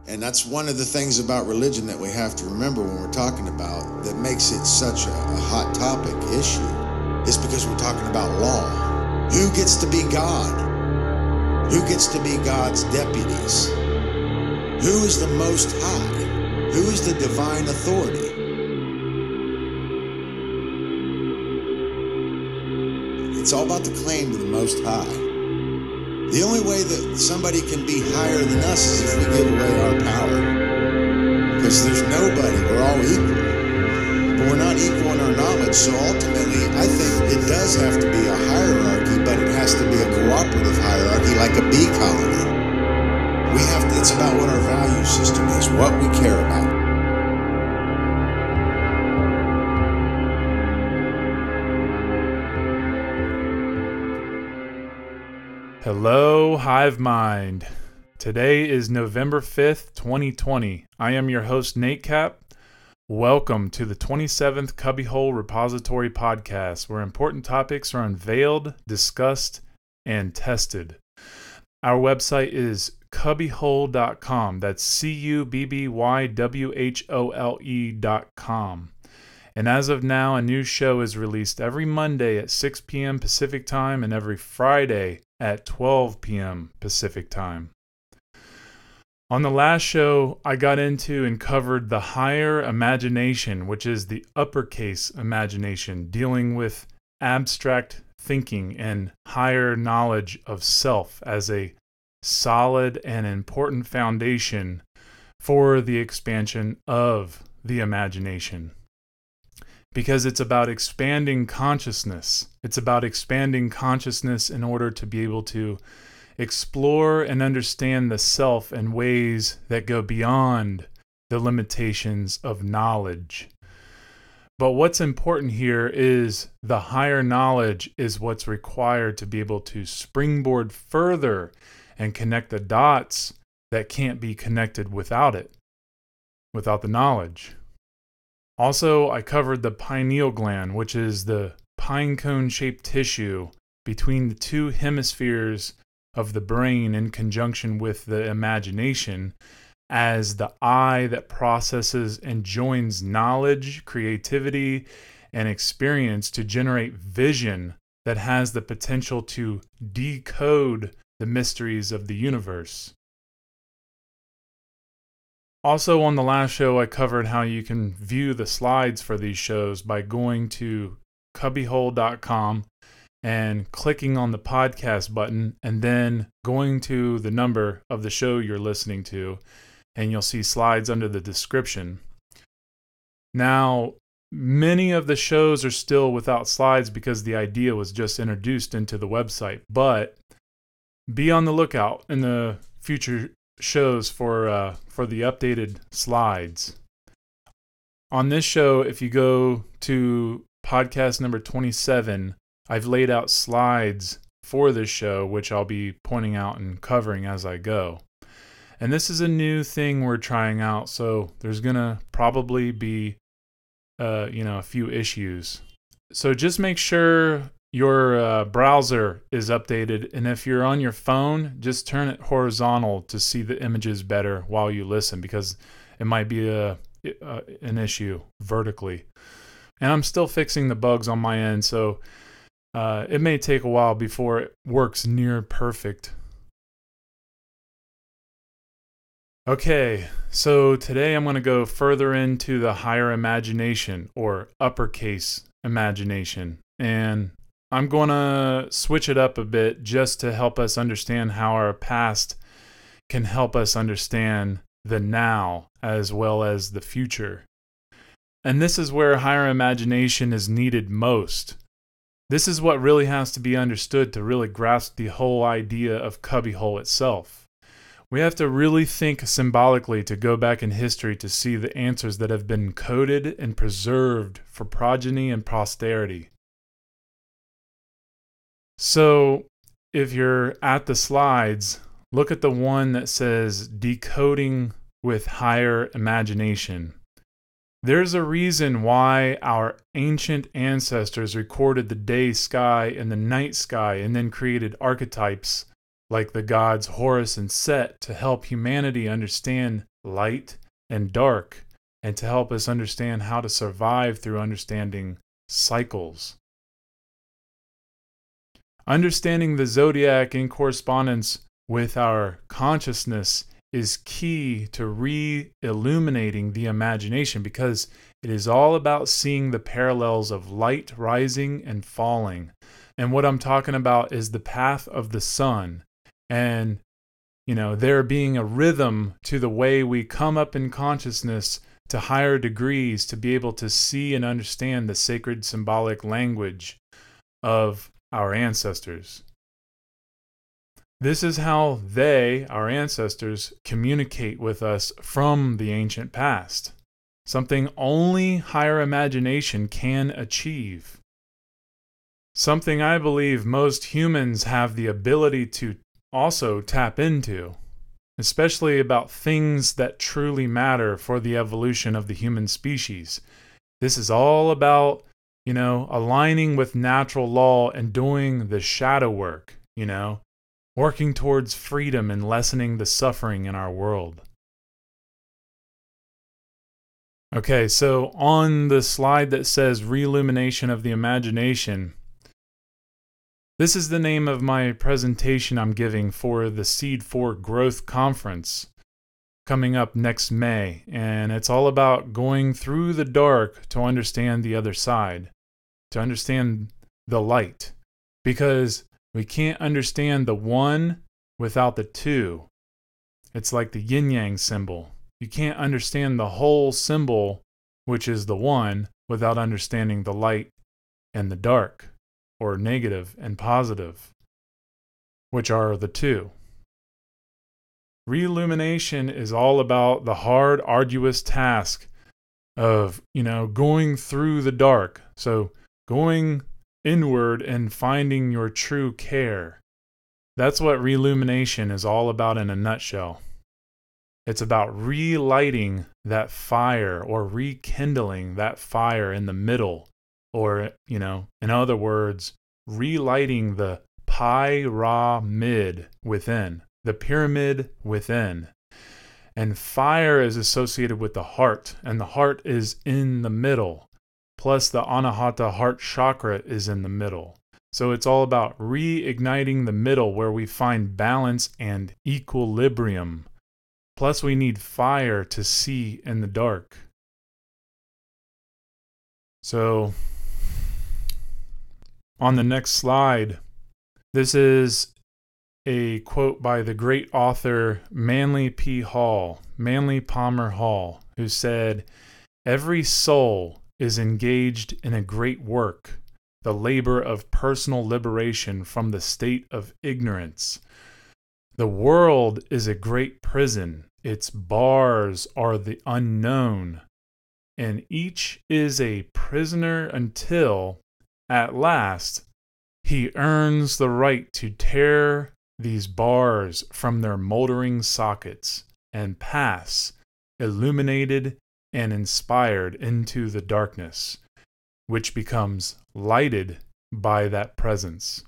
And that's one of the things about religion that we have to remember when we're talking about that makes it such a hot topic issue is because we're talking about law. Who gets to be God? Who gets to be God's deputies? Who is the Most High? Who is the divine authority? It's all about the claim to the Most High. The only way that somebody can be higher than us is if we give away our power. Because there's nobody, we're all equal. But we're not equal in our knowledge, so ultimately I think it does have to be a hierarchy, but it has to be a cooperative hierarchy like a bee colony. It's about what our value system is, what we care about. Hello, Hive Mind. Today is November 5th, 2020. I am your host, Nate Cap. Welcome to the 27th Cubbyhole Repository Podcast, where important topics are unveiled, discussed, and tested. Our website is cubbyhole.com. That's CUBBYWHOLE.com. And as of now, a new show is released every Monday at 6 p.m. Pacific Time and every Friday at 12 p.m. Pacific Time. On the last show, I got into and covered the higher imagination, which is the uppercase imagination, dealing with abstract thinking and higher knowledge of self as a solid and important foundation for the expansion of the imagination. Because it's about expanding consciousness. It's about expanding consciousness in order to be able to explore and understand the self in ways that go beyond the limitations of knowledge. But what's important here is the higher knowledge is what's required to be able to springboard further and connect the dots that can't be connected without it, without the knowledge. Also, I covered the pineal gland, which is the pine cone-shaped tissue between the two hemispheres of the brain in conjunction with the imagination as the eye that processes and joins knowledge, creativity, and experience to generate vision that has the potential to decode the mysteries of the universe. Also, on the last show, I covered how you can view the slides for these shows by going to cubbyhole.com and clicking on the podcast button and then going to the number of the show you're listening to, and you'll see slides under the description. Now, many of the shows are still without slides because the idea was just introduced into the website, but be on the lookout in the future shows for the updated slides. On this show, if you go to podcast number 27, I've laid out slides for this show, which I'll be pointing out and covering as I go. And this is a new thing we're trying out, so there's gonna probably be a few issues. So just make sure your browser is updated, and if you're on your phone, just turn it horizontal to see the images better while you listen, because it might be an issue vertically. And I'm still fixing the bugs on my end, so it may take a while before it works near perfect. Okay, so today I'm going to go further into the higher imagination or uppercase imagination, and I'm going to switch it up a bit just to help us understand how our past can help us understand the now as well as the future. And this is where higher imagination is needed most. This is what really has to be understood to really grasp the whole idea of Cubbyhole itself. We have to really think symbolically to go back in history to see the answers that have been coded and preserved for progeny and posterity. So, if you're at the slides, look at the one that says Decoding with Higher Imagination. There's a reason why our ancient ancestors recorded the day sky and the night sky and then created archetypes like the gods Horus and Set, to help humanity understand light and dark, and to help us understand how to survive through understanding cycles. Understanding the zodiac in correspondence with our consciousness is key to re-illuminating the imagination, because it is all about seeing the parallels of light rising and falling. And what I'm talking about is the path of the sun, and there being a rhythm to the way we come up in consciousness to higher degrees to be able to see and understand the sacred symbolic language of our ancestors. This is how they, our ancestors, communicate with us from the ancient past. Something only higher imagination can achieve. Something I believe most humans have the ability to also tap into, especially about things that truly matter for the evolution of the human species. This is all about, aligning with natural law and doing the shadow work, working towards freedom and lessening the suffering in our world. Okay, so on the slide that says Reillumination of the Imagination, this is the name of my presentation I'm giving for the Seed for Growth Conference coming up next May, and it's all about going through the dark to understand the other side, to understand the light, because we can't understand the one without the two. It's like the yin-yang symbol. You can't understand the whole symbol, which is the one, without understanding the light and the dark, or negative and positive, which are the two. Reillumination is all about the hard, arduous task of, going through the dark. So going inward and finding your true care. That's what reillumination is all about in a nutshell. It's about relighting that fire, or rekindling that fire in the middle, or, in other words, relighting the pyramid within, the pyramid within. And fire is associated with the heart, and the heart is in the middle. Plus the Anahata heart chakra is in the middle. So it's all about reigniting the middle, where we find balance and equilibrium. Plus we need fire to see in the dark. So on the next slide, this is a quote by the great author Manly Palmer Hall, who said, "Every soul is engaged in a great work, the labor of personal liberation from the state of ignorance. The world is a great prison. Its bars are the unknown, and each is a prisoner until, at last, he earns the right to tear these bars from their moldering sockets and pass, illuminated and inspired, into the darkness, which becomes lighted by that presence."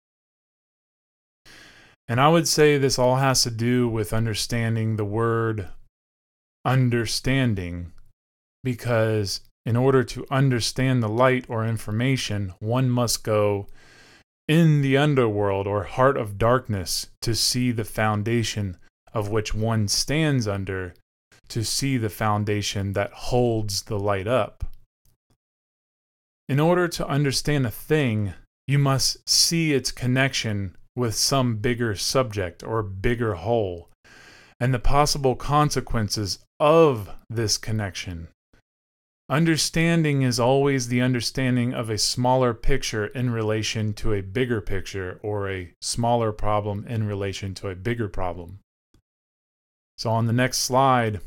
And I would say this all has to do with understanding the word understanding, because in order to understand the light or information, one must go in the underworld or heart of darkness to see the foundation of which one stands under, to see the foundation that holds the light up. In order to understand a thing, you must see its connection with some bigger subject or bigger whole, and the possible consequences of this connection. Understanding is always the understanding of a smaller picture in relation to a bigger picture, or a smaller problem in relation to a bigger problem. So on the next slide,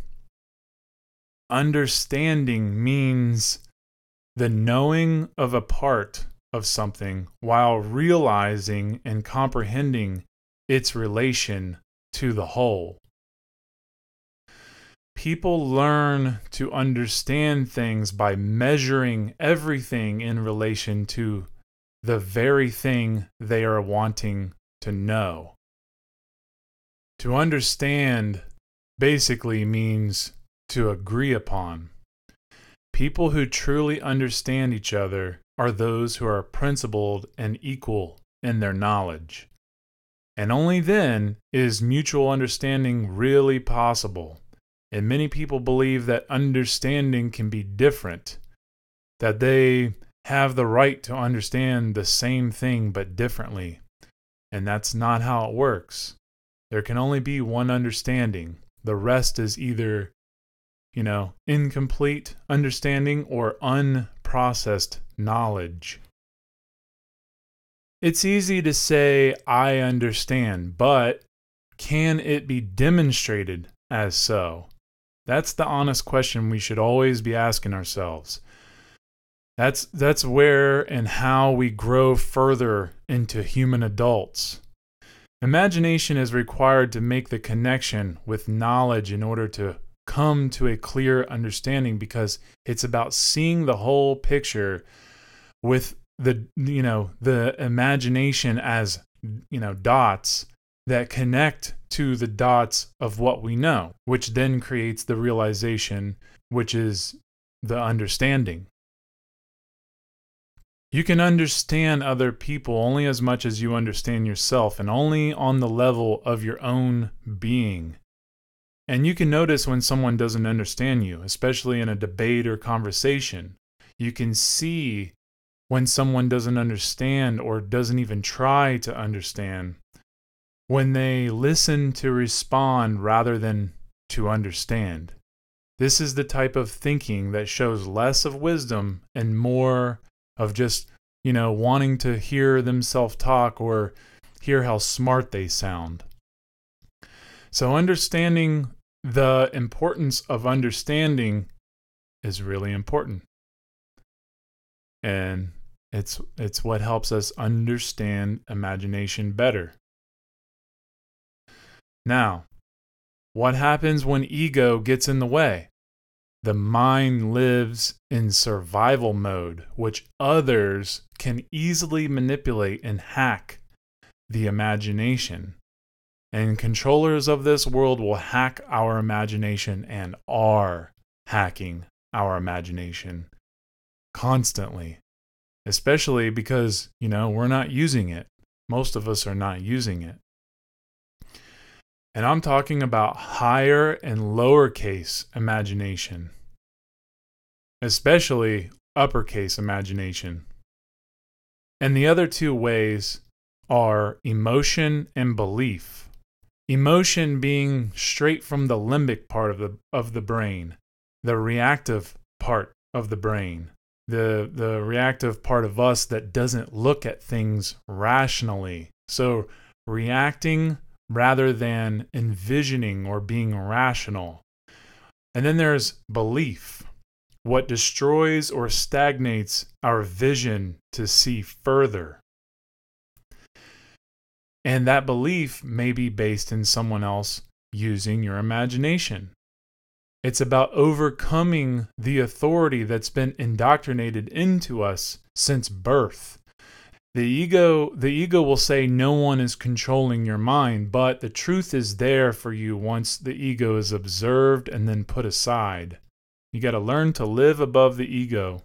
understanding means the knowing of a part of something while realizing and comprehending its relation to the whole. People learn to understand things by measuring everything in relation to the very thing they are wanting to know. To understand basically means to agree upon. People who truly understand each other are those who are principled and equal in their knowledge. And only then is mutual understanding really possible. And many people believe that understanding can be different, that they have the right to understand the same thing but differently. And that's not how it works. There can only be one understanding. The rest is either, incomplete understanding or unprocessed knowledge. It's easy to say, I understand, but can it be demonstrated as so? That's the honest question we should always be asking ourselves. That's where and how we grow further into human adults. Imagination is required to make the connection with knowledge in order to come to a clear understanding, because it's about seeing the whole picture with the imagination as, dots that connect to the dots of what we know, which then creates the realization, which is the understanding. You can understand other people only as much as you understand yourself, and only on the level of your own being. And you can notice when someone doesn't understand you, especially in a debate or conversation. You can see when someone doesn't understand or doesn't even try to understand, when they listen to respond rather than to understand. This is the type of thinking that shows less of wisdom and more of just, wanting to hear themselves talk or hear how smart they sound. So understanding the importance of understanding is really important. And it's what helps us understand imagination better. Now, what happens when ego gets in the way? The mind lives in survival mode, which others can easily manipulate and hack the imagination. And controllers of this world will hack our imagination and are hacking our imagination constantly. Especially because, we're not using it. Most of us are not using it. And I'm talking about higher and lowercase imagination, especially uppercase imagination. And the other two ways are emotion and belief. Emotion being straight from the limbic part of the brain, the reactive part of the brain, the reactive part of us that doesn't look at things rationally. So reacting rather than envisioning or being rational. And then there's belief, what destroys or stagnates our vision to see further. And that belief may be based in someone else using your imagination. It's about overcoming the authority that's been indoctrinated into us since birth. The ego will say no one is controlling your mind, but the truth is there for you once the ego is observed and then put aside. You got to learn to live above the ego.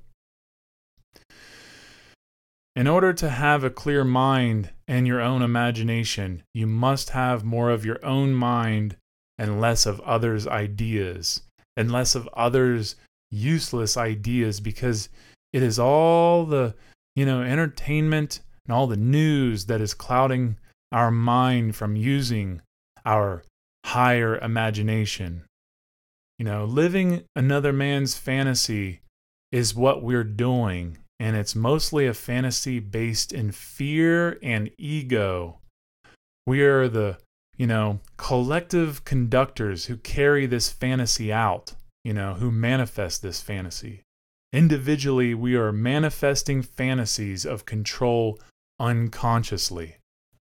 In order to have a clear mind and your own imagination, you must have more of your own mind and less of others' ideas, and less of others' useless ideas, because it is all the entertainment and all the news that is clouding our mind from using our higher imagination. Living another man's fantasy is what we're doing, and it's mostly a fantasy based in fear and ego. We are the, collective conductors who carry this fantasy out, who manifest this fantasy. Individually, we are manifesting fantasies of control unconsciously.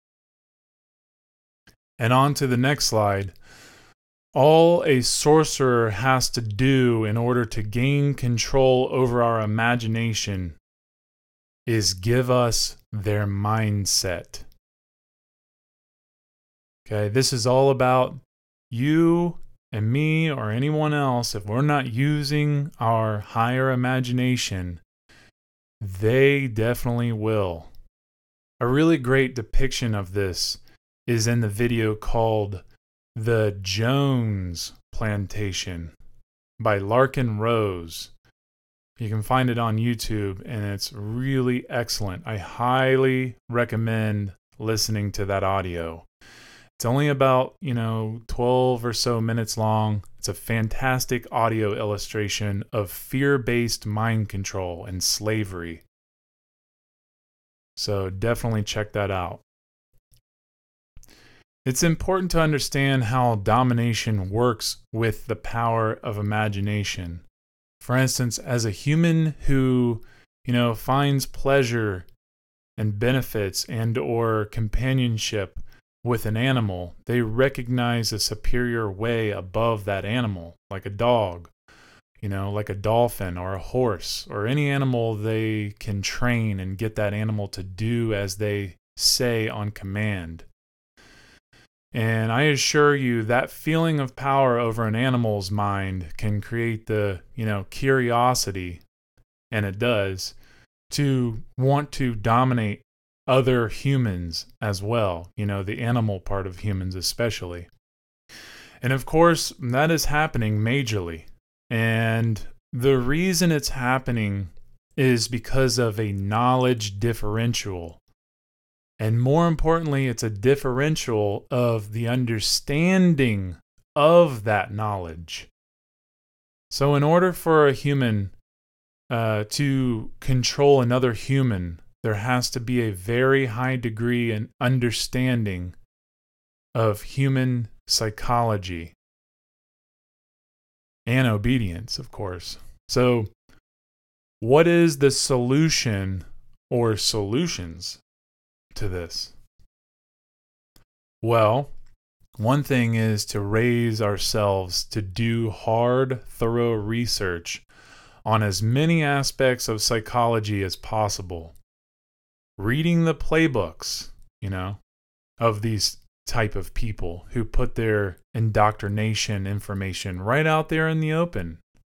And on to the next slide. All a sorcerer has to do in order to gain control over our imagination is give us their mindset. Okay, this is all about you and me or anyone else. If we're not using our higher imagination, they definitely will. A really great depiction of this is in the video called The Jones Plantation by Larkin Rose. You can find it on YouTube, and it's really excellent. I highly recommend listening to that audio. It's only about, 12 or so minutes long. It's a fantastic audio illustration of fear-based mind control and slavery. So definitely check that out. It's important to understand how domination works with the power of imagination. For instance, as a human who, finds pleasure and benefits and or companionship with an animal, they recognize a superior way above that animal, like a dog, like a dolphin or a horse or any animal they can train and get that animal to do as they say on command. And I assure you that feeling of power over an animal's mind can create the, curiosity, and it does, to want to dominate other humans as well, the animal part of humans especially. And of course, that is happening majorly. And the reason it's happening is because of a knowledge differential. And more importantly, it's a differential of the understanding of that knowledge. So in order for a human to control another human, there has to be a very high degree and understanding of human psychology and obedience, of course. So what is the solution or solutions to this? Well, one thing is to raise ourselves to do hard, thorough research on as many aspects of psychology as possible. Reading the playbooks, of these type of people who put their indoctrination information right out there in the open.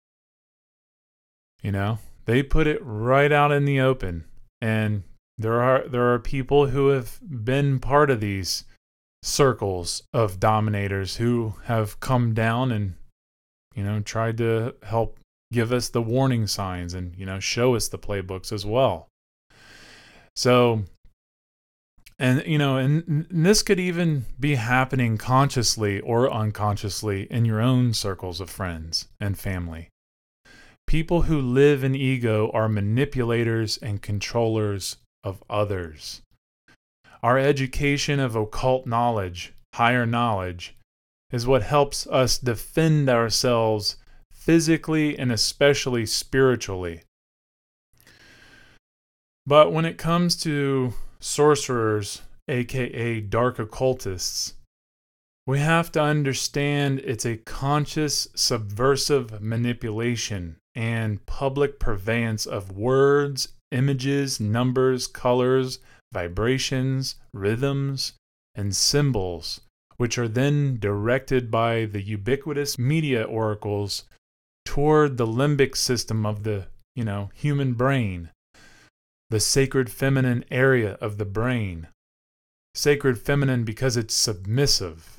They put it right out in the open, and there are people who have been part of these circles of dominators who have come down and, tried to help give us the warning signs and, show us the playbooks as well. So, and this could even be happening consciously or unconsciously in your own circles of friends and family. People who live in ego are manipulators and controllers of others. Our education of occult knowledge, higher knowledge, is what helps us defend ourselves physically and especially spiritually. But when it comes to sorcerers, aka dark occultists, we have to understand it's a conscious, subversive manipulation and public purveyance of words, images, numbers, colors, vibrations, rhythms, and symbols, which are then directed by the ubiquitous media oracles toward the limbic system of the, human brain, the sacred feminine area of the brain. Sacred feminine because it's submissive.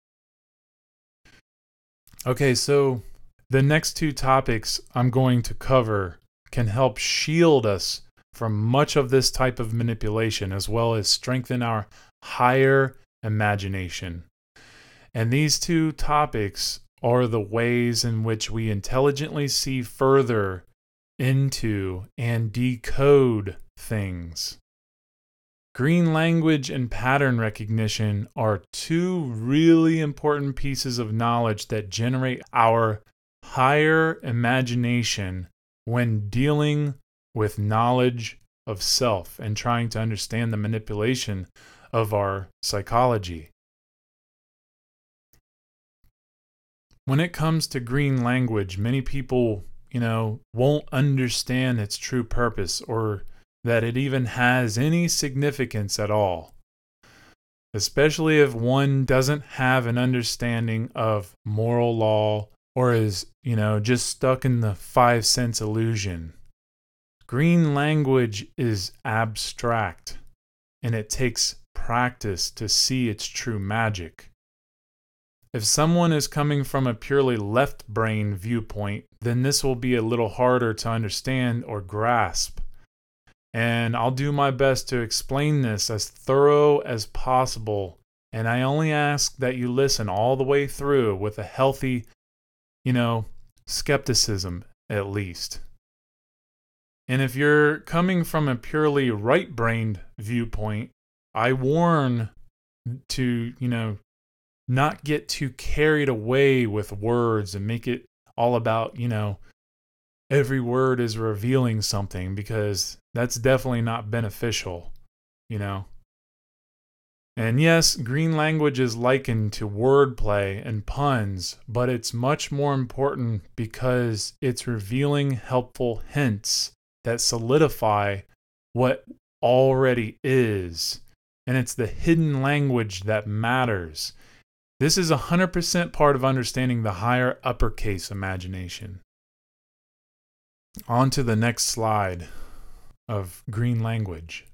Okay, so the next two topics I'm going to cover can help shield us from much of this type of manipulation, as well as strengthen our higher imagination. And these two topics are the ways in which we intelligently see further into and decode things. Green language and pattern recognition are two really important pieces of knowledge that generate our higher imagination when dealing with knowledge of self and trying to understand the manipulation of our psychology. When it comes to green language, many people, won't understand its true purpose or that it even has any significance at all. especially if one doesn't have an understanding of moral law or is, just stuck in the 5 sense illusion. Green language is abstract, and it takes practice to see its true magic. If someone is coming from a purely left brain viewpoint, then this will be a little harder to understand or grasp. And I'll do my best to explain this as thorough as possible. And I only ask that you listen all the way through with a healthy, skepticism at least. And if you're coming from a purely right-brained viewpoint, I warn to, not get too carried away with words and make it all about, every word is revealing something, because that's definitely not beneficial, And yes, green language is likened to wordplay and puns, but it's much more important because it's revealing helpful hints that solidify what already is. And it's the hidden language that matters. This is 100% part of understanding the higher uppercase imagination. On to the next slide of green language.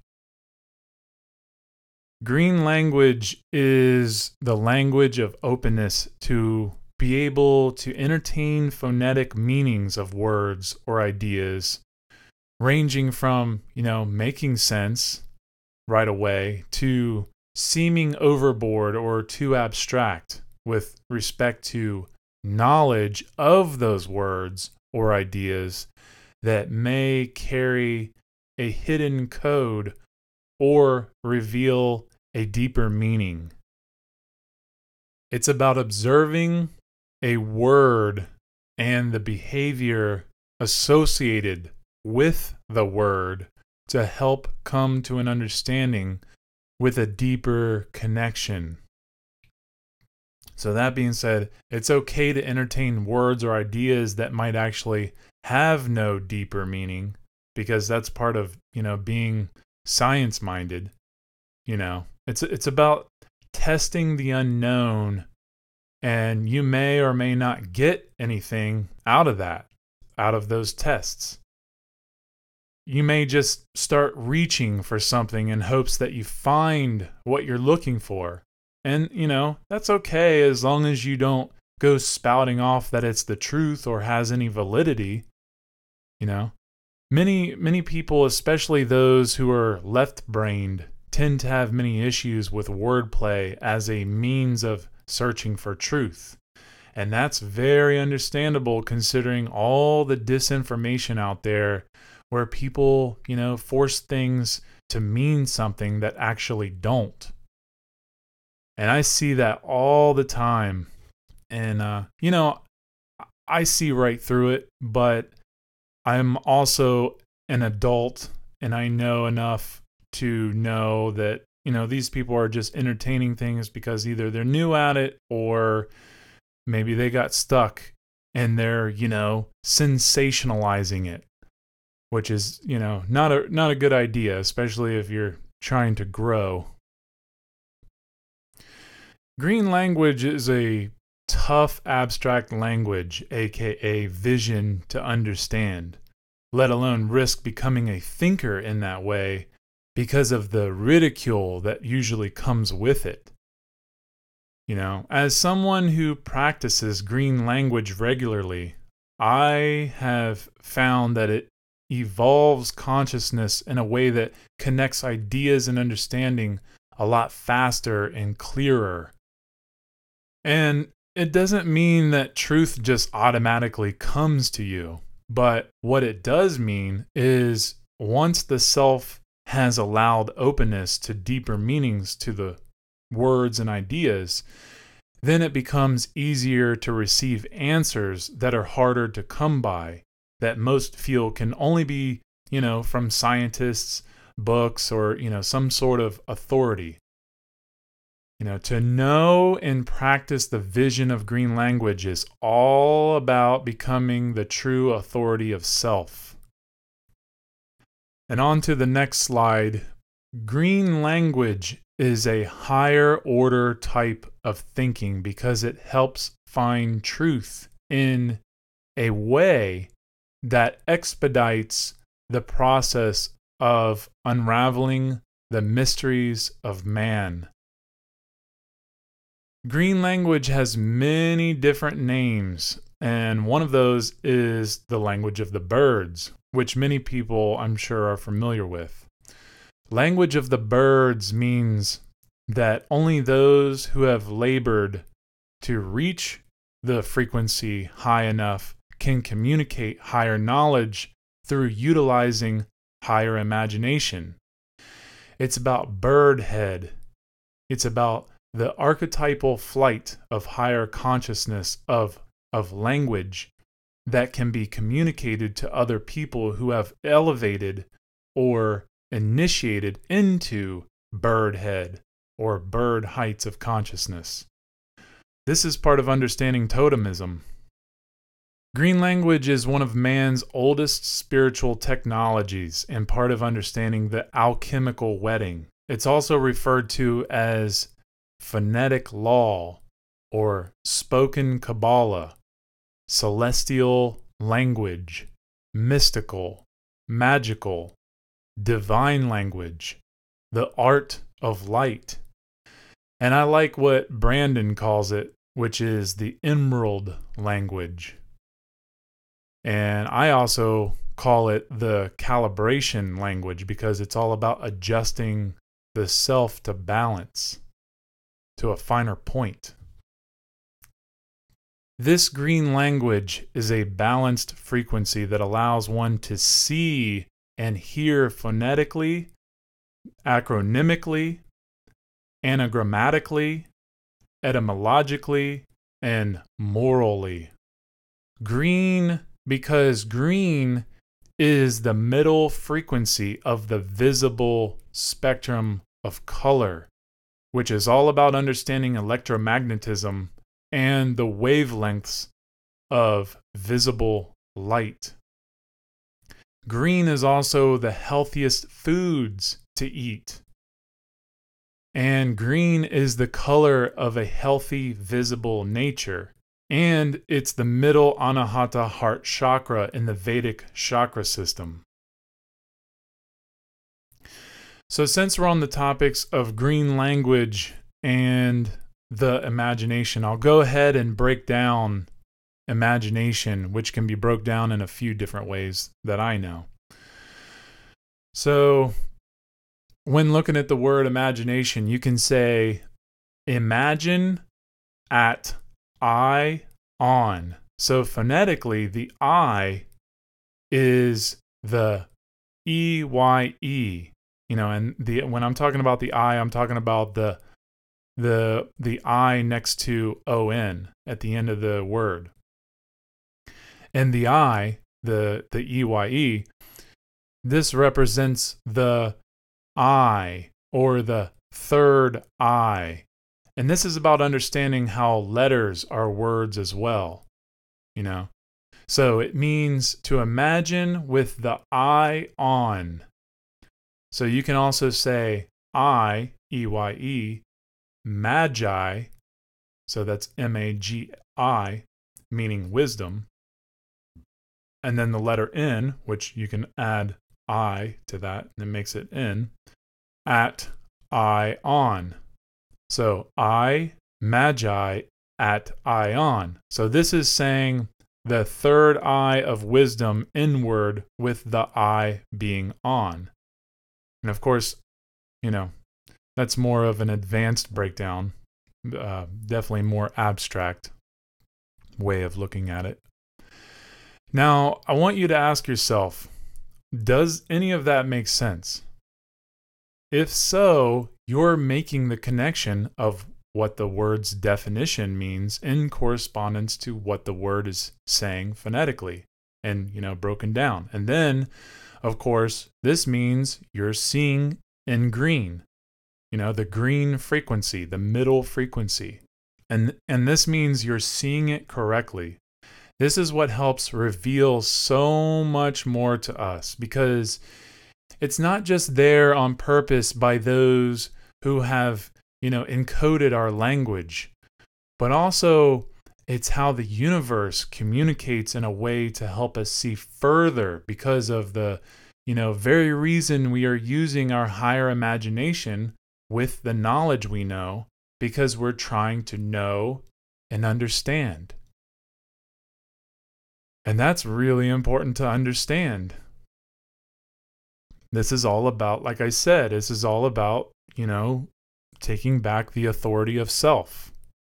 Green language is the language of openness to be able to entertain phonetic meanings of words or ideas, ranging from, making sense right away to seeming overboard or too abstract with respect to knowledge of those words or ideas that may carry a hidden code or reveal a deeper meaning. It's about observing a word and the behavior associated with the word to help come to an understanding with a deeper connection. So that being said, it's okay to entertain words or ideas that might actually have no deeper meaning, because that's part of, being science-minded. It's about testing the unknown, and you may or may not get anything out of those tests. You may just start reaching for something in hopes that you find what you're looking for. And, that's okay as long as you don't go spouting off that it's the truth or has any validity. Many people, especially those who are left-brained, tend to have many issues with wordplay as a means of searching for truth. And that's very understandable considering all the disinformation out there where people, force things to mean something that actually don't. And I see that all the time. And, I see right through it, but I'm also an adult and I know enough to know that, these people are just entertaining things because either they're new at it or maybe they got stuck and they're, sensationalizing it, which is, not a good idea, especially if you're trying to grow. Green language is a tough abstract language, aka vision, to understand, let alone risk becoming a thinker in that way because of the ridicule that usually comes with it. As someone who practices green language regularly, I have found that it evolves consciousness in a way that connects ideas and understanding a lot faster and clearer. And it doesn't mean that truth just automatically comes to you, but what it does mean is once the self has allowed openness to deeper meanings to the words and ideas, then it becomes easier to receive answers that are harder to come by, that most feel can only be, from scientists, books, or, some sort of authority. To know and practice the vision of green language is all about becoming the true authority of self. And on to the next slide. Green language is a higher order type of thinking because it helps find truth in a way that expedites the process of unraveling the mysteries of man. Green language has many different names, and one of those is the language of the birds, which many people, I'm sure, are familiar with. Language of the birds means that only those who have labored to reach the frequency high enough can communicate higher knowledge through utilizing higher imagination. It's about bird head. It's about the archetypal flight of higher consciousness of language that can be communicated to other people who have elevated or initiated into bird head or bird heights of consciousness. This is part of understanding totemism. Green language is one of man's oldest spiritual technologies and part of understanding the alchemical wedding. It's also referred to as phonetic law or spoken Kabbalah, celestial language, mystical, magical, divine language, the art of light. And I like what Brandon calls it, which is the emerald language. And I also call it the calibration language because it's all about adjusting the self to balance, to a finer point. This green language is a balanced frequency that allows one to see and hear phonetically, acronymically, anagrammatically, etymologically, and morally. Green, because green is the middle frequency of the visible spectrum of color, which is all about understanding electromagnetism and the wavelengths of visible light. Green is also the healthiest foods to eat. And green is the color of a healthy, visible nature. And it's the middle Anahata heart chakra in the Vedic chakra system. So since we're on the topics of green language and the imagination, I'll go ahead and break down imagination, which can be broke down in a few different ways that I know. So when looking at the word imagination, you can say imagine at I on. So phonetically, the I is the EYE, and when I'm talking about the I, I'm talking about the I next to ON at the end of the word. And the I, the EYE, this represents the I or the third eye. And this is about understanding how letters are words as well, So it means to imagine with the eye on. So you can also say I, EYE, magi, so that's MAGI, meaning wisdom. And then the letter N, which you can add I to that, and it makes it N, at I on. So I, magi, at I on. So this is saying the third eye of wisdom inward with the I being on. And of course, that's more of an advanced breakdown, definitely more abstract way of looking at it. Now, I want you to ask yourself, does any of that make sense? If so, you're making the connection of what the word's definition means in correspondence to what the word is saying phonetically and, broken down. And then, of course, this means you're seeing in green, the green frequency, the middle frequency. And this means you're seeing it correctly. This is what helps reveal so much more to us because it's not just there on purpose by those who have, encoded our language. But also, it's how the universe communicates in a way to help us see further because of the, very reason we are using our higher imagination with the knowledge we know, because we're trying to know and understand. And that's really important to understand. This is all about, like I said, this is all about, taking back the authority of self.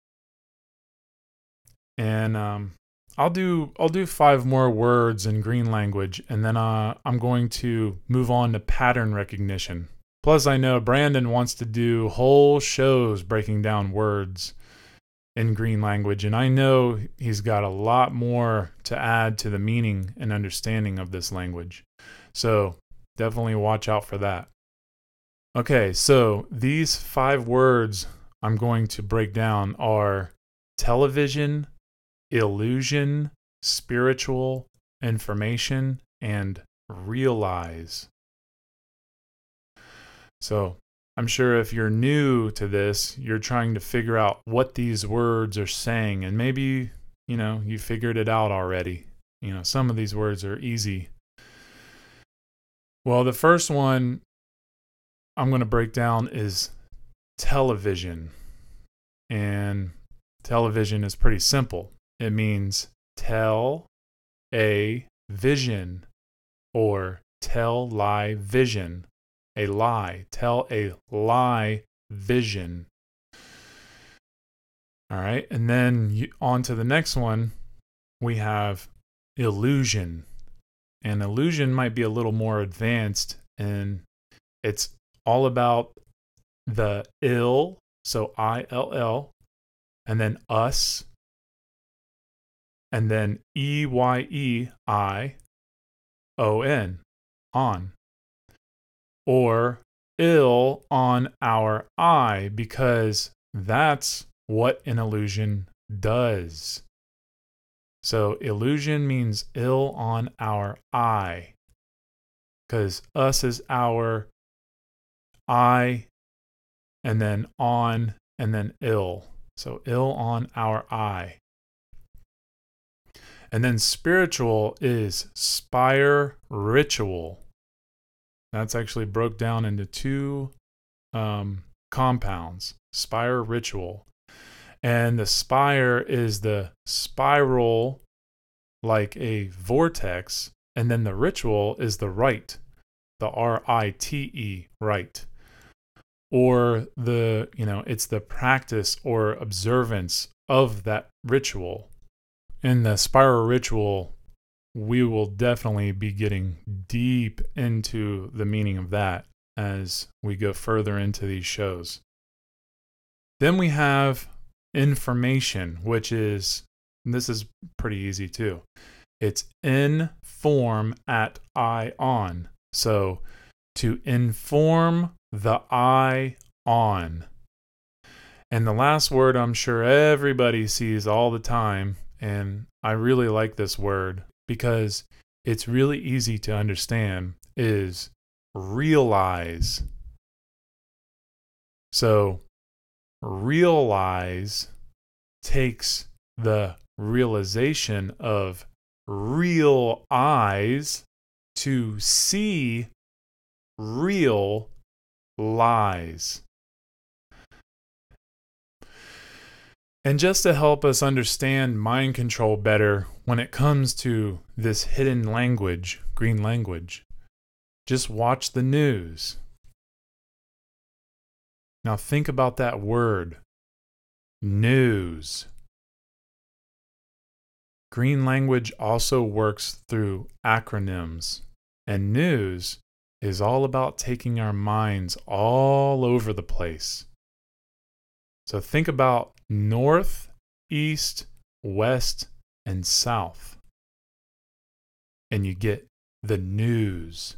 And I'll do 5 more words in green language, and then I'm going to move on to pattern recognition. Plus, I know Brandon wants to do whole shows breaking down words in green language, and I know he's got a lot more to add to the meaning and understanding of this language. So definitely watch out for that. Okay, so these 5 words I'm going to break down are television, illusion, spiritual, information, and realize. So I'm sure if you're new to this, you're trying to figure out what these words are saying, and maybe, you figured it out already. Some of these words are easy. Well, the first one I'm going to break down is television. And television is pretty simple. It means tell a vision, or tell lie vision. A lie. Tell a lie vision. All right. And then on to the next one, we have illusion. And illusion might be a little more advanced, and it's all about the ill, so ILL, and then us, and then EYEION, on. Or ill on our eye, because that's what an illusion does. So illusion means ill on our eye, because us is our eye, and then on, and then ill. So ill on our eye. And then spiritual is spire ritual. That's actually broke down into 2 compounds, spire ritual. And the spire is the spiral, like a vortex, and then the ritual is the rite, the RITE, rite. Or it's the practice or observance of that ritual. In the spiral ritual, we will definitely be getting deep into the meaning of that as we go further into these shows. Then we have information, which is, this is pretty easy too. It's inform at eye on. So to inform the eye on. And the last word I'm sure everybody sees all the time, and I really like this word because it's really easy to understand, is realize. So realize takes the realization of real eyes to see real lies. And just to help us understand mind control better when it comes to this hidden language, green language, just watch the news. Now think about that word, news. Green language also works through acronyms, and news is all about taking our minds all over the place. So think about north, east, west, and south, and you get the news.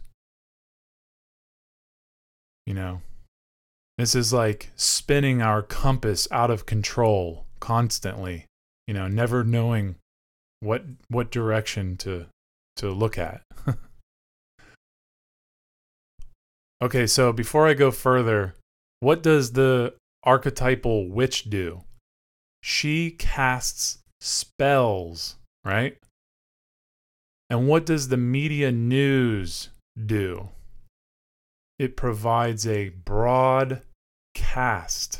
This is like spinning our compass out of control constantly, never knowing what direction to look at. Okay, so before I go further, what does the archetypal witch do? She casts spells, right? And what does the media news do? It provides a broad cast.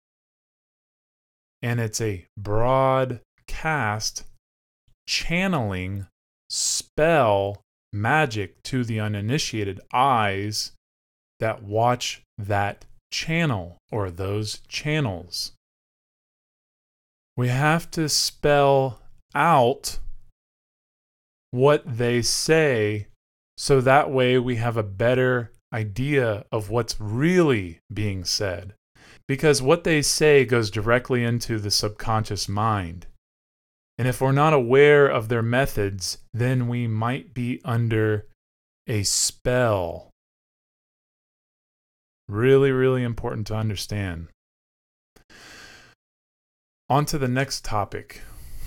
And it's a broad cast channeling spell magic to the uninitiated eyes that watch that channel or those channels. We have to spell out what they say so that way we have a better idea of what's really being said. Because what they say goes directly into the subconscious mind. And if we're not aware of their methods, then we might be under a spell. Really, really important to understand. On to the next topic.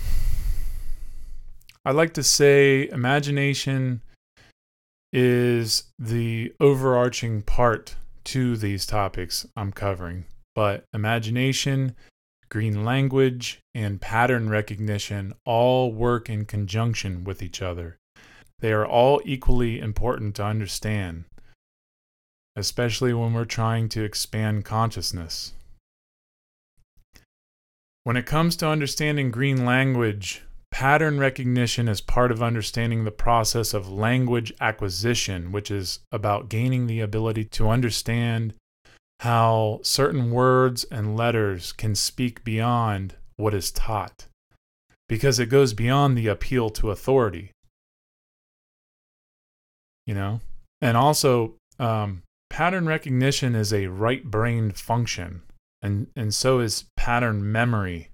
I like to say imagination is the overarching part to these topics I'm covering. But imagination, green language, and pattern recognition all work in conjunction with each other. They are all equally important to understand, especially when we're trying to expand consciousness. When it comes to understanding green language, pattern recognition is part of understanding the process of language acquisition, which is about gaining the ability to understand how certain words and letters can speak beyond what is taught, because it goes beyond the appeal to authority. And also, pattern recognition is a right-brained function, and so is pattern memory.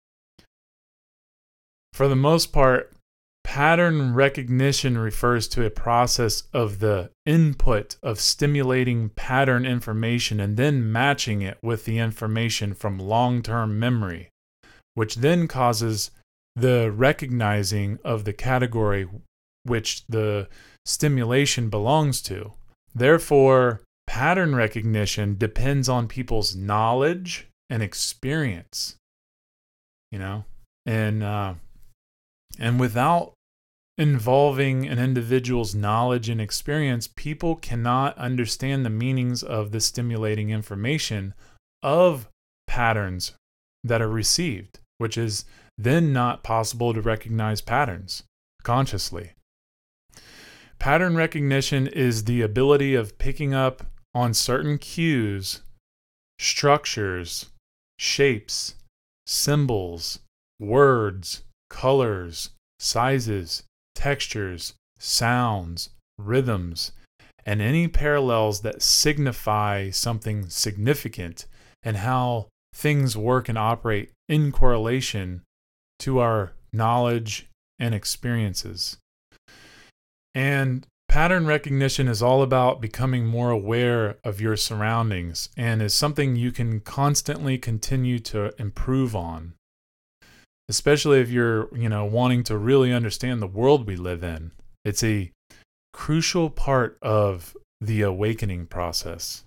For the most part, pattern recognition refers to a process of the input of stimulating pattern information and then matching it with the information from long-term memory, which then causes the recognizing of the category which the stimulation belongs to. Therefore, pattern recognition depends on people's knowledge and experience, and without involving an individual's knowledge and experience, people cannot understand the meanings of the stimulating information of patterns that are received, which is then not possible to recognize patterns consciously. Pattern recognition is the ability of picking up on certain cues, structures, shapes, symbols, words, colors, sizes, textures, sounds, rhythms, and any parallels that signify something significant, and how things work and operate in correlation to our knowledge and experiences. And pattern recognition is all about becoming more aware of your surroundings and is something you can constantly continue to improve on. Especially if you're, wanting to really understand the world we live in. It's a crucial part of the awakening process.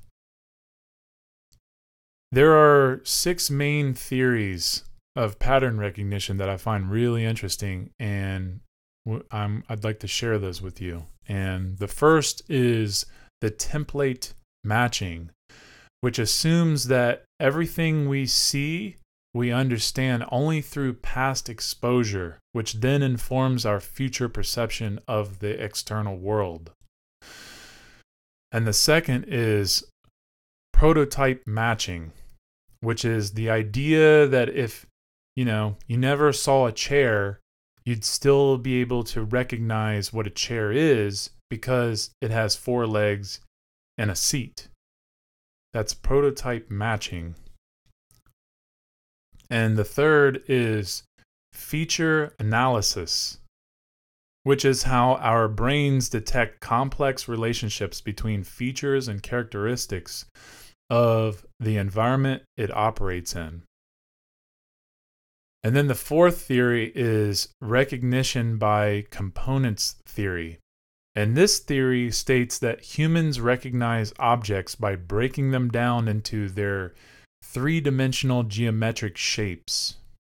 There are 6 main theories of pattern recognition that I find really interesting, and I'd like to share those with you. And the first is the template matching, which assumes that everything we see, we understand only through past exposure, which then informs our future perception of the external world. And the second is prototype matching, which is the idea that if, you never saw a chair, you'd still be able to recognize what a chair is because it has 4 legs and a seat. That's prototype matching. And the third is feature analysis, which is how our brains detect complex relationships between features and characteristics of the environment it operates in. And then the fourth theory is recognition by components theory. And this theory states that humans recognize objects by breaking them down into their three-dimensional geometric shapes.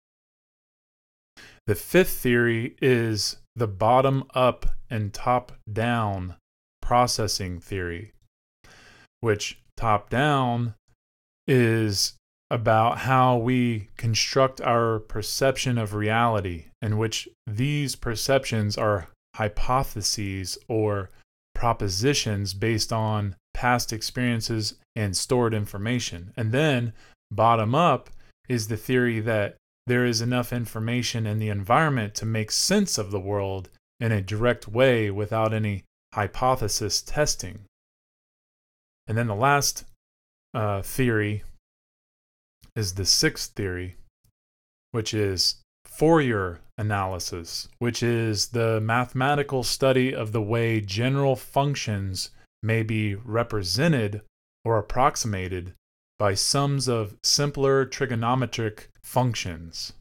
The fifth theory is the bottom-up and top-down processing theory, which top-down is about how we construct our perception of reality, in which these perceptions are hypotheses or propositions based on past experiences and stored information. And then bottom up is the theory that there is enough information in the environment to make sense of the world in a direct way without any hypothesis testing. And then the last theory is the sixth theory, which is Fourier analysis, which is the mathematical study of the way general functions may be represented or approximated by sums of simpler trigonometric functions.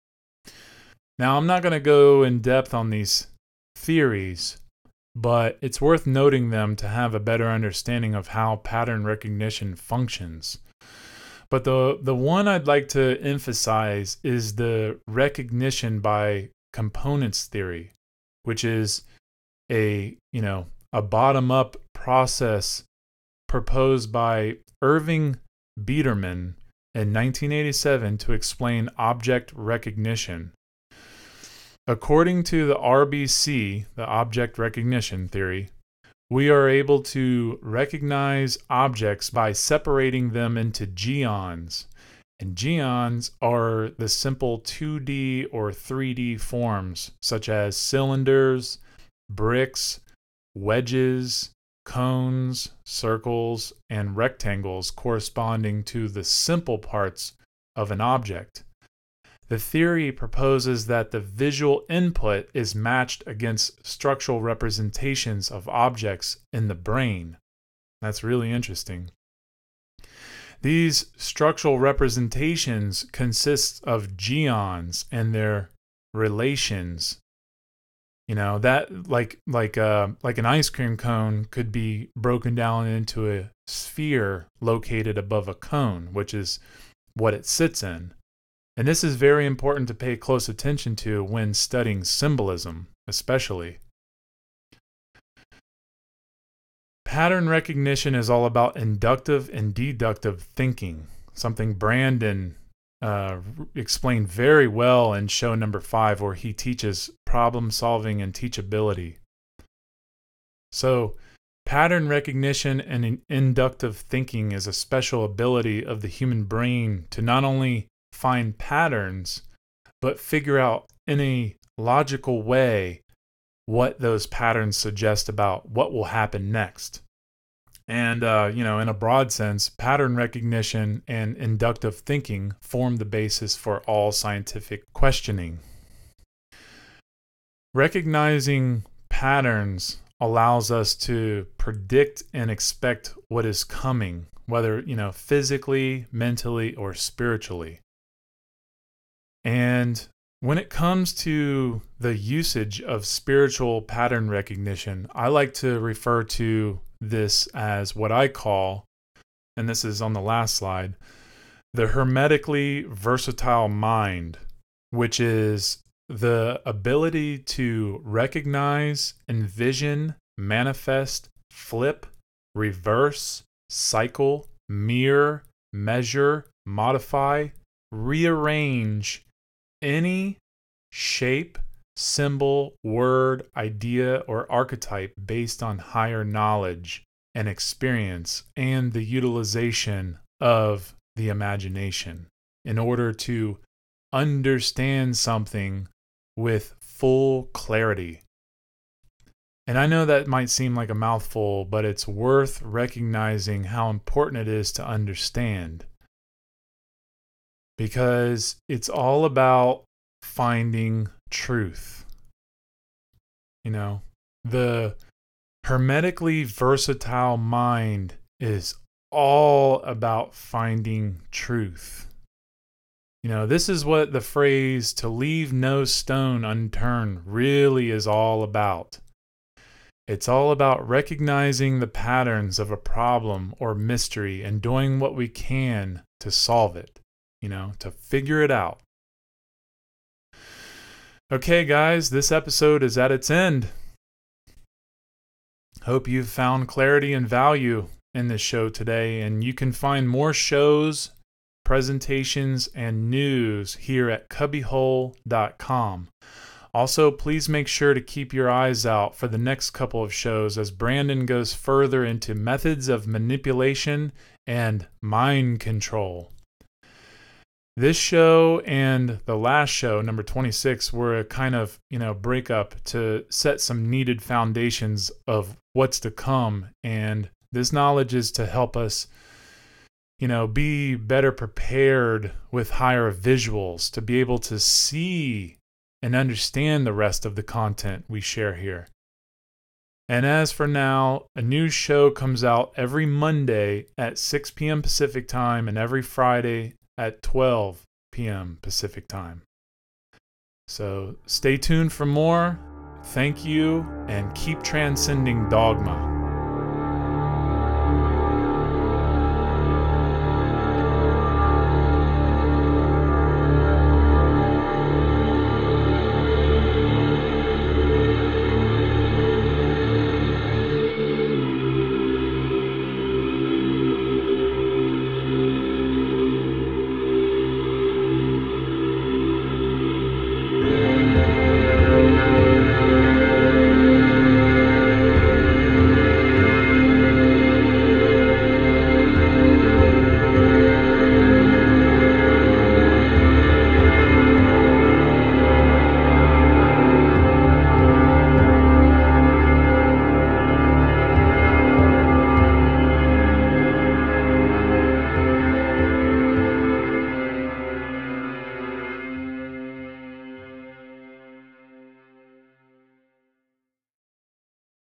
Now, I'm not going to go in depth on these theories, but it's worth noting them to have a better understanding of how pattern recognition functions. But the one I'd like to emphasize is the recognition by components theory, which is a bottom-up process proposed by Irving Biederman in 1987 to explain object recognition. According to the RBC, the object recognition theory, we are able to recognize objects by separating them into geons. And geons are the simple 2D or 3D forms, such as cylinders, bricks, wedges, cones, circles, and rectangles corresponding to the simple parts of an object. The theory proposes that the visual input is matched against structural representations of objects in the brain. That's really interesting. These structural representations consist of geons and their relations. That like an ice cream cone could be broken down into a sphere located above a cone, which is what it sits in. And this is very important to pay close attention to when studying symbolism, especially. Pattern recognition is all about inductive and deductive thinking, something Brandon explained very well in show number 5, where he teaches problem solving and teachability. So, pattern recognition and inductive thinking is a special ability of the human brain to not only find patterns, but figure out in a logical way what those patterns suggest about what will happen next. And, in a broad sense, pattern recognition and inductive thinking form the basis for all scientific questioning. Recognizing patterns allows us to predict and expect what is coming, whether, physically, mentally, or spiritually. And when it comes to the usage of spiritual pattern recognition, I like to refer to this as what I call, and this is on the last slide, the hermetically versatile mind, which is the ability to recognize, envision, manifest, flip, reverse, cycle, mirror, measure, modify, rearrange any shape, symbol, word, idea, or archetype based on higher knowledge and experience and the utilization of the imagination in order to understand something with full clarity. And I know that might seem like a mouthful, but it's worth recognizing how important it is to understand. Because it's all about finding truth. The hermetically versatile mind is all about finding truth. This is what the phrase "to leave no stone unturned" really is all about. It's all about recognizing the patterns of a problem or mystery and doing what we can to solve it, to figure it out. Okay, guys, this episode is at its end. Hope you've found clarity and value in this show today, and you can find more shows, presentations, and news here at cubbyhole.com. Also, please make sure to keep your eyes out for the next couple of shows as Brandon goes further into methods of manipulation and mind control. This show and the last show, number 26, were a kind of, breakup to set some needed foundations of what's to come. And this knowledge is to help us, be better prepared with higher visuals to be able to see and understand the rest of the content we share here. And as for now, a new show comes out every Monday at 6 p.m. Pacific time and every Friday at 12 p.m. Pacific time. So stay tuned for more. Thank you, and keep transcending dogma.